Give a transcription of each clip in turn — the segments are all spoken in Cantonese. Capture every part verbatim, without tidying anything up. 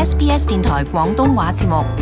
S B S 電台廣東話節目。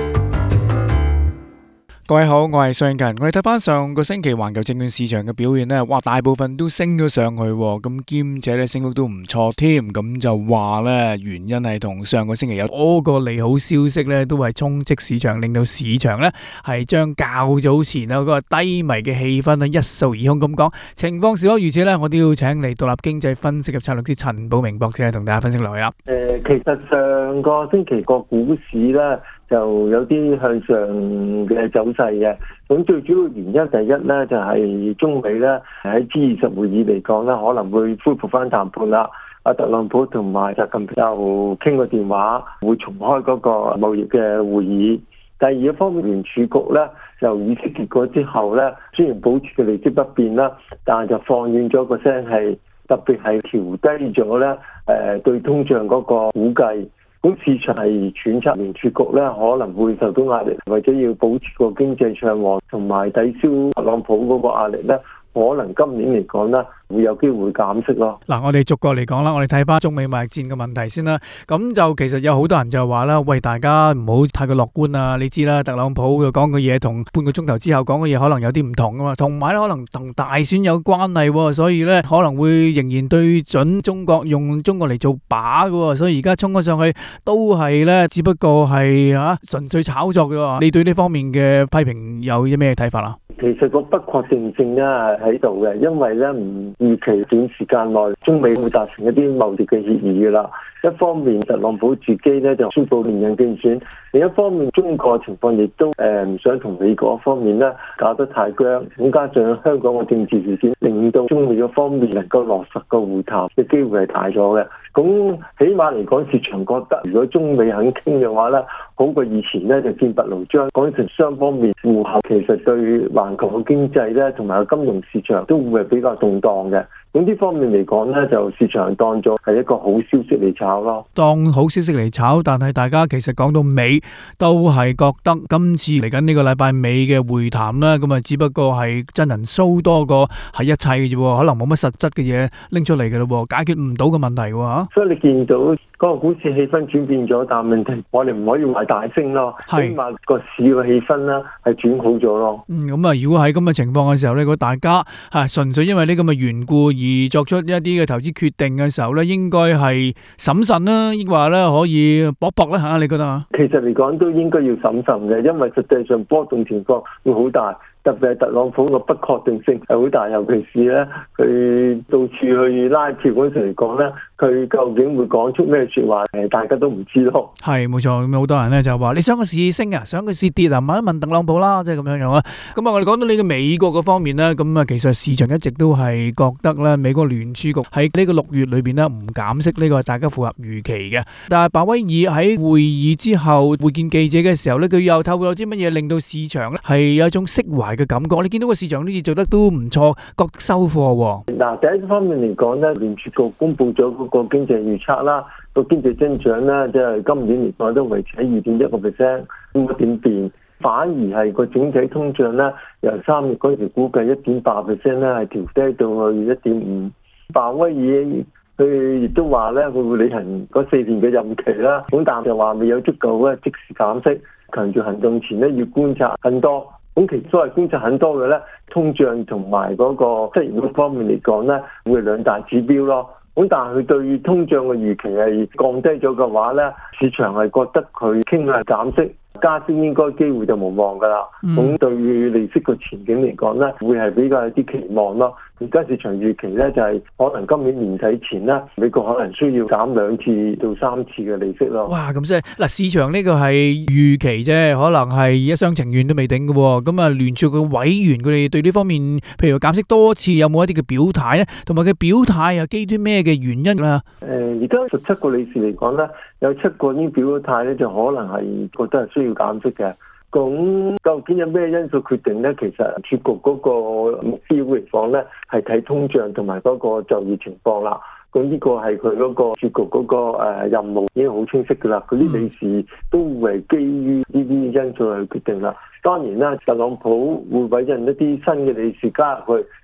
各位好，我係蘇永勤。我哋睇翻上個星期環球證券市場嘅表現咧，哇，大部分都升咗上去，咁兼且咧升幅都唔錯添。咁就話咧，原因係同上個星期有多個利好消息咧，都係衝擊市場，令到市場咧係將較早前啊嗰個低迷嘅氣氛咧一掃而空。咁講情況是否如此咧？我都要請嚟獨立經濟分析及策略師陳寶明博士同大家分析落去啦。 誒，其實上個星期個股市咧，就有啲向上嘅走勢嘅，咁最主要原因第一咧就係中美咧喺 G 二十會議嚟講咧可能會恢復翻談判啦。阿特朗普同埋習近平就傾個電話，會重開嗰個貿易嘅會議。第二個方面，聯儲局咧就議息結果之後咧，雖然保持嘅利息不變啦，但係就放軟咗個聲氣，特別係調低咗咧誒對通脹嗰個估計。咁市場係揣測聯儲局咧可能會受到壓力，或者要保持個經濟暢旺，同埋抵消特朗普嗰個壓力咧，可能今年嚟講咧會有機會減息咯。 嗱，我哋逐個嚟講啦，我哋睇翻中美貿易戰嘅問題先啦。咁就其實有好多人就話啦，喂，大家唔好太過樂觀啊！你知啦，特朗普佢講嘅嘢同半個鐘頭之後講嘅嘢可能有啲唔同噶嘛，同埋咧可能同大選有關係，所以咧可能會仍然對準中國，用中國嚟做靶噶，所以而家衝咗上去都係咧，只不過係啊純粹炒作嘅。你對呢方面嘅批評有啲咩睇法啊？ 其實個不確定性咧係喺度嘅，因為咧唔預期短時間內中美會達成一啲貿易嘅協議噶啦。一方面特朗普自己咧就宣布連任競選，另一方面中國情況亦都誒唔想同美國方面咧搞得太僵，咁加上香港嘅政治事件，令到中美嗰方面能夠落實個會談嘅機會係大咗嘅。咁起碼嚟講，市場覺得如果中美肯傾嘅話咧，好過以前咧就劍拔弩張，講成雙方面互合，其實對環球嘅經濟咧同埋個金融市場都會係比較動盪嘅。咁呢方面嚟講咧，就市場當作係一個好消息嚟炒咯，當好消息嚟炒。但係大家其實講到尾都係覺得今次嚟緊呢個禮拜尾嘅會談啦，咁啊只不過係真人 show 多過係一切嘅啫，可能冇乜實質嘅嘢拎出嚟嘅咯，解決唔到嘅問題喎。 所以你見到嗰個股市氣氛轉變咗，但問題我哋唔可以話大升咯，起碼個市嘅氣氛啦係轉好咗咯。 嗯，咁啊，如果喺咁嘅情況嘅時候咧，如果大家係純粹因為呢咁嘅緣故而作出一啲嘅投資決定嘅時候咧，應該係審慎啦，抑或咧可以搏搏啦嚇？你覺得啊？ 其實嚟講都應該要審慎嘅，因為實際上波動情況會好大。特別係特朗普個不確定性係好大，尤其是咧佢到處去拉票嗰時嚟講咧，佢究竟會講出咩説話，誒大家都唔知咯。 係冇錯，咁好多人咧就話你想個市升啊，想個市跌啊，問一問特朗普啦，即係咁樣樣啊。咁啊，我哋講到呢個美國嗰方面咧，咁啊其實市場一直都係覺得咧，美國聯儲局喺呢個六月裏邊咧唔減息，呢個係大家符合預期嘅。但係鮑威爾喺會議之後會見記者嘅時候咧，佢又透過啲乜嘢令到市場咧係有一種釋懷嘅感覺，你見到個市場呢啲做得都唔錯，覺得收貨喎。 嗱，第一方面嚟講咧，聯儲局公布咗嗰個經濟預測啦，個經濟增長咧，即係今年嚟講都維持喺二點一個 percent，冇點變，反而係個整體通脹咧，由三月嗰時估計一點八 percent 咧，係調低到去一點五。鮑威爾佢亦都話咧，佢會履行嗰四年嘅任期啦，咁但係就話未有足夠嘅即時減息，強調行動前咧要觀察更多。咁其實所謂觀察很多嘅咧，通脹同埋嗰個失業率方面嚟講咧，會係兩大指標咯。咁但係佢對通脹嘅預期係降低咗嘅話咧，市場係覺得佢傾向減息。加息應該機會就無望㗎啦，咁、嗯、對利息個前景嚟講咧，會係比較有啲期望咯。而家市場預期咧就係、是、可能今年年底前咧，美國可能需要減兩次到三次嘅利息咯。 哇，咁即係嗱，市場呢個係預期啫，可能係一廂情願都未定嘅喎。咁啊，聯儲嘅委員佢哋對呢方面，譬如減息多次，有冇一啲嘅表態咧？同埋佢表態又基於咩嘅原因啊？ 誒、呃，而家十七個理事嚟講咧，有七個已經表咗態咧，就可能係覺得係需要減息嘅。咁究竟有咩因素決定咧？其實儲局嗰個目標嚟講咧，係睇通脹同埋嗰個就業情況啦。咁呢個係佢嗰個儲局嗰個誒任務已經好清晰㗎啦。佢啲理事都會基於呢啲因素去決定啦。當然啦，特朗普會委任一啲新嘅理事加入去，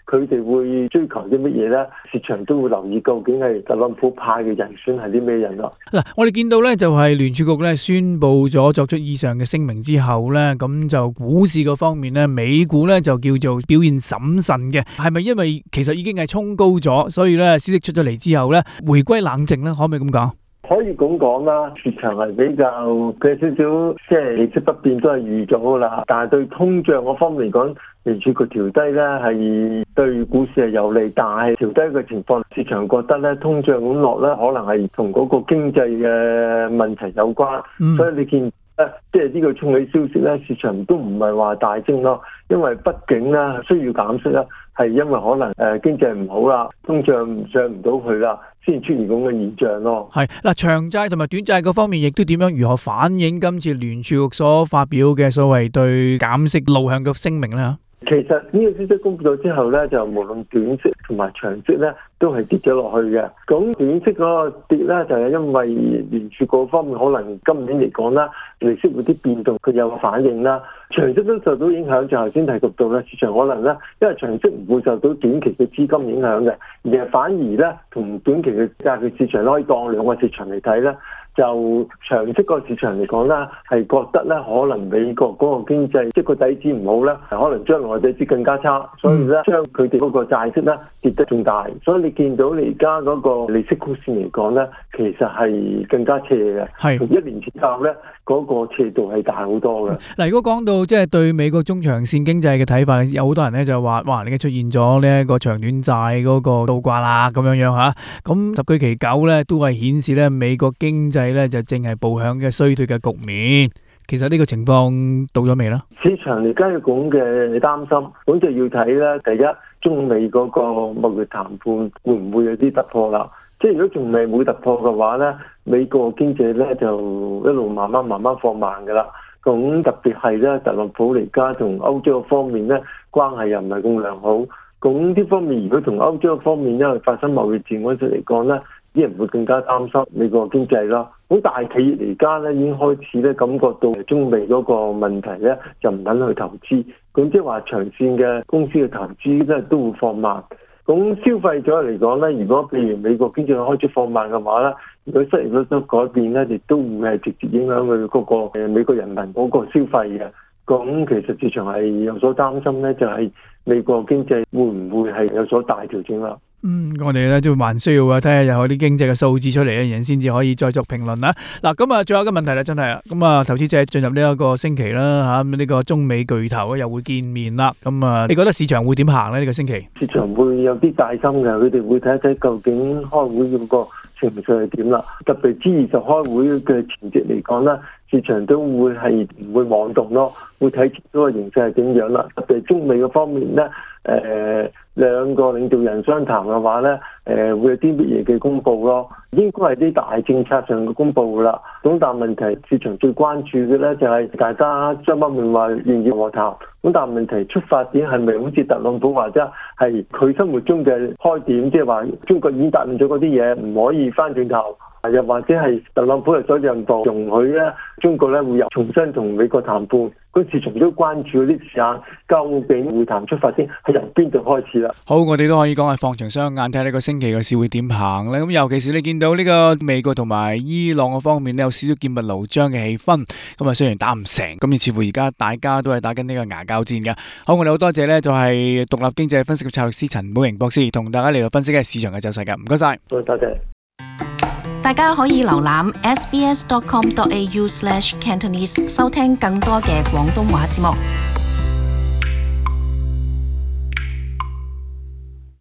佢哋會追求啲乜嘢咧？市場都會留意究竟係特朗普派嘅人選係啲咩人咯。 嗱，我哋見到咧就係聯儲局咧宣布咗作出以上嘅聲明之後咧，咁就股市嗰方面咧，美股咧就叫做表現審慎嘅，係咪因為其實已經係衝高咗，所以咧消息出咗嚟之後咧回歸冷靜咧？可唔可以咁講？ 可以咁講啦，市場係比較佢少少即係利息不變都係預咗噶啦，但係對通脹嗰方面嚟講，聯儲局調低咧係對股市係有利，但係調低嘅情況，市場覺得咧通脹咁落咧，可能係同嗰個經濟嘅問題有關，嗯、所以你見咧即係呢個衝起消息咧，市場都唔係話大升咯，因為畢竟咧需要減息啦，係因為可能誒經濟唔好啦，通脹上唔到去啦。先出現咁嘅現象咯。係嗱，長債同埋短債嗰方面，亦都點樣如何反映今次聯儲局所發表嘅所謂對減息路向嘅聲明咧？其實呢個消息公布咗之後咧，就無論短息同埋長息咧，都係跌咗落去嘅。咁短息嗰個跌咧，就係因為聯儲局方面可能今年嚟講啦，利息會啲變動，佢有個反應啦。長息都受到影響，就頭先提及到咧，市場可能咧，因為長息唔會受到短期嘅資金影響嘅，而係反而咧，同短期嘅債券市場可以當兩個市場嚟睇咧。就長息個市場嚟講啦，係覺得咧可能美國嗰個經濟即係個底子唔好咧，可能將來底子更加差，所以咧將佢哋嗰個債息咧跌得仲大，所以你見到你而家嗰個利息曲線嚟講咧，其實係更加斜嘅，係同一年前較咧嗰個斜度係大好多嘅。嗱，如果講到即係對美國中長線經濟嘅睇法，有好多人咧就話：哇，你嘅出現咗呢一個長短債嗰個倒掛啦，咁樣樣嚇。咁十居其九咧都係顯示咧美國經濟咧就正係步向嘅衰退嘅局面。其實呢個情況到咗未咧？市場而家嘅咁嘅擔心，咁就要睇咧。第一，中美嗰個貿易談判會唔會有啲突破啦？即係如果仲未冇突破嘅話咧，美國經濟咧就一路慢慢慢慢放慢噶啦。咁特別係咧，特朗普而家同歐洲方面咧關係又唔係咁良好。咁呢方面如果同歐洲方面因為發生貿易戰嗰陣嚟講咧，啲人會更加擔心美國經濟啦。咁大企業而家咧已經開始咧感覺到中美嗰個問題咧，就唔肯去投資。咁即係話長線嘅公司嘅投資咧都會放慢。咁消費者嚟講咧，如果譬如美國經濟開始放慢嘅話咧，如果失業率都改變咧，亦都會係直接影響佢嗰個誒美國人民嗰個消費嘅。咁其實市場係有所擔心咧，就係美國經濟會唔會係有所大調整啦？嗯，我哋咧都還需要啊，睇下有啲經濟嘅數字出嚟咧，然先至可以再作評論啦。嗱，咁啊，最後一個問題啦，真係啊，咁啊，投資者進入呢一個星期啦，吓咁呢個中美巨頭咧又會見面啦。咁啊，你覺得市場會點行咧？呢個星期市場會有啲戒心嘅，佢哋會睇一睇究竟開會嗰個情緒係點啦。特別 G 二十開會嘅前夕嚟講咧，市場都會係唔會妄動咯，會睇嗰個形勢係點樣啦。特別中美嘅方面咧，誒、呃。兩個領導人相談嘅話咧，誒、呃、會有啲乜嘢嘅公佈咯，應該係啲大政策上嘅公佈啦。咁但係問題，市場最關注嘅咧就係大家雙方面話願意和談。咁但係問題出發點係咪好似特朗普話啫，係佢生活中嘅開點，即係話中國已經答應咗嗰啲嘢，唔可以翻轉頭。又或者係特朗普係所讓步，容許咧中國咧會有重新同美國談判。個市場都關注嗰啲時間，究竟會談出發先係由邊度開始啦？好，我哋都可以講係放長雙眼睇下呢個星期嘅市會點行咧。咁尤其是你見到呢個美國同埋伊朗嘅方面咧有少少劍拔弩張嘅氣氛，咁啊雖然打唔成，咁似乎而家大家都係打緊呢個牙交戰嘅。好，我哋好多謝咧，就係獨立經濟分析及策略師陳寶瑩博士同大家嚟到分析嘅市場嘅走勢嘅。唔該晒，多謝。 大家可以瀏覽 s b s dot com dot a u slash cantonese 收聽更多嘅廣東話節目。